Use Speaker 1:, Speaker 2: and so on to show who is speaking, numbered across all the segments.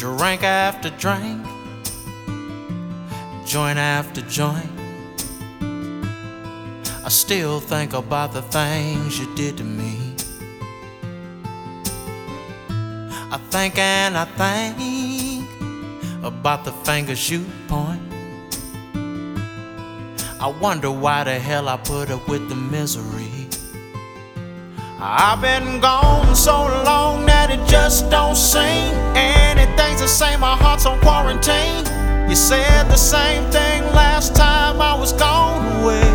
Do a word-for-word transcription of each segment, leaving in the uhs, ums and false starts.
Speaker 1: Drink after drink, joint after joint, I still think about the things you did to me. I think and I think about the fingers you point. I wonder why the hell I put up with the misery. I've been gone so long that it just don't seem anything's the same. My heart's on quarantine. You said the same thing last time I was gone away.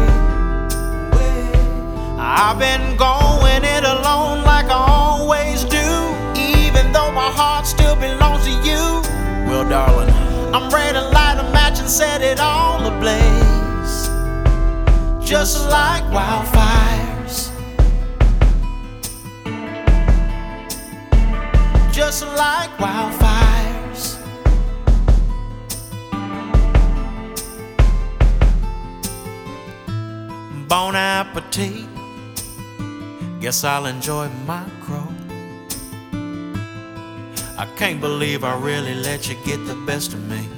Speaker 1: I've been going it alone like I always do, even though my heart still belongs to you. Well, darling, I'm ready to light a match and set it all ablaze, just like wildfires, just like wildfires. Bon appetit, guess I'll enjoy my crow. I can't believe I really let you get the best of me.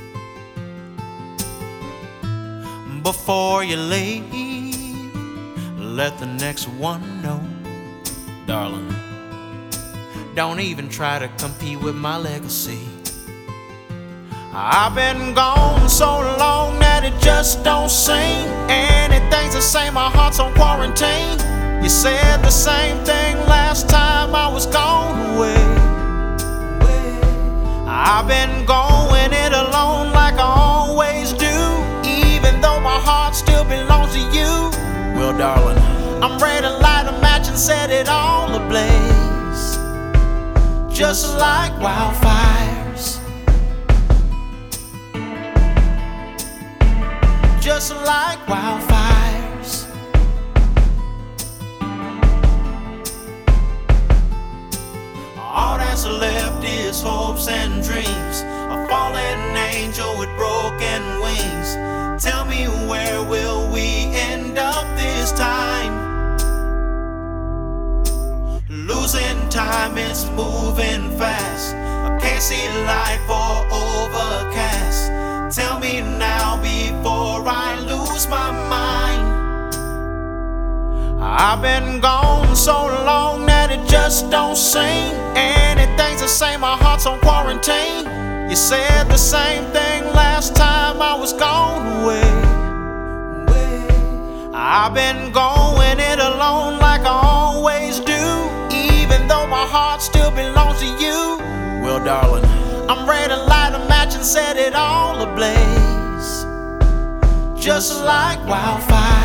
Speaker 1: Before you leave, let the next one know, darling, don't even try to compete with my legacy. I've been gone so long that it just don't seem anything's the same. My heart's on quarantine. You said the same thing last time I was gone away. I've been going it alone like I always do, even though my heart still belongs to you. Well, darling, I'm ready to light a match and set it all ablaze, just like wildfires, just like wildfires. All that's left is hopes and dreams, a fallen angel with broken wings. Tell me, where will we end up this time? Losing time, it's moving fast. I can't see light for overcast. Tell me now before I lose my mind. I've been gone so long that it just don't seem anything's the same. My heart's on quarantine. You said the same thing last time I was gone away. I've been going it alone like I always do, even though my heart still belongs to you. Well, darling, I'm ready to light a match and set it all ablaze, just like wildfire,